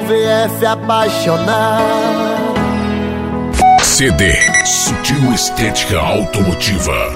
VF apaixonar. CD Sutil Estética Automotiva.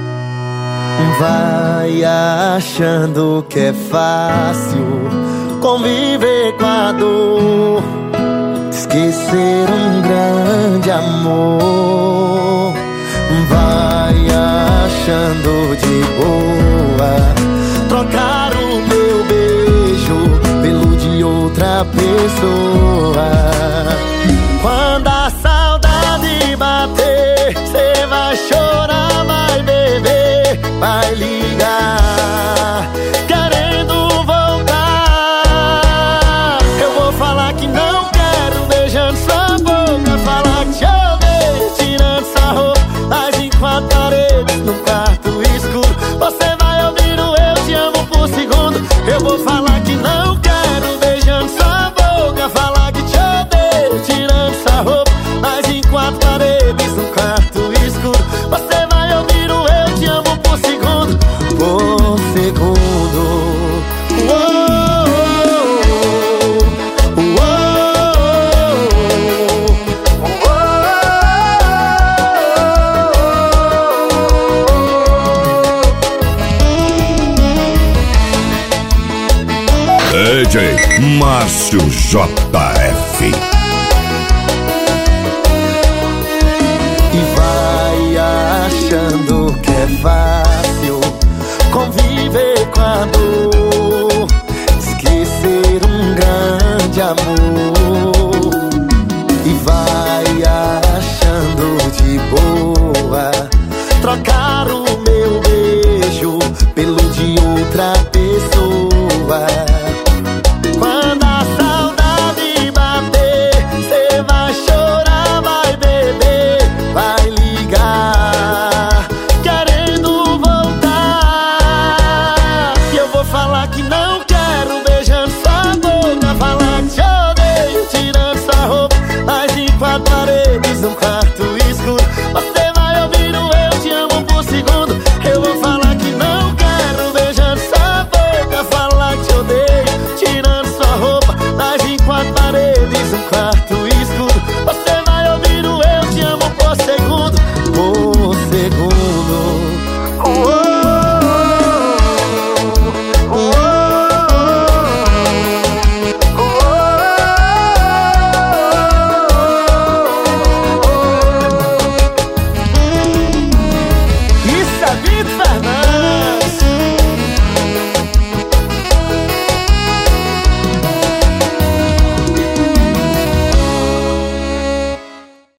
Vai achando que é fácil conviver com a dor, esquecer um grande amor. Vai achando de boa trocar o meu beijo pelo de outra pessoa. Quando a saudade bater, cê vai chorar, vai beber, vai ligar querendo voltar. Eu vou falar que não quero, beijando sua boca, falar que te odeio, tirando sua roupa, mas em quatro paredes, num quarto escuro, você vai ouvir o eu te amo por segundo. Eu vou falar que não quero, beijando sua boca, falar que te odeio, tirando sua roupa, mas em quatro paredes, num quarto escuro, você vai ouvir o eu te amo por segundo. Por segundo. DJ Márcio JF. E vai achando que é fácil conviver com a dor, esquecer um grande amor.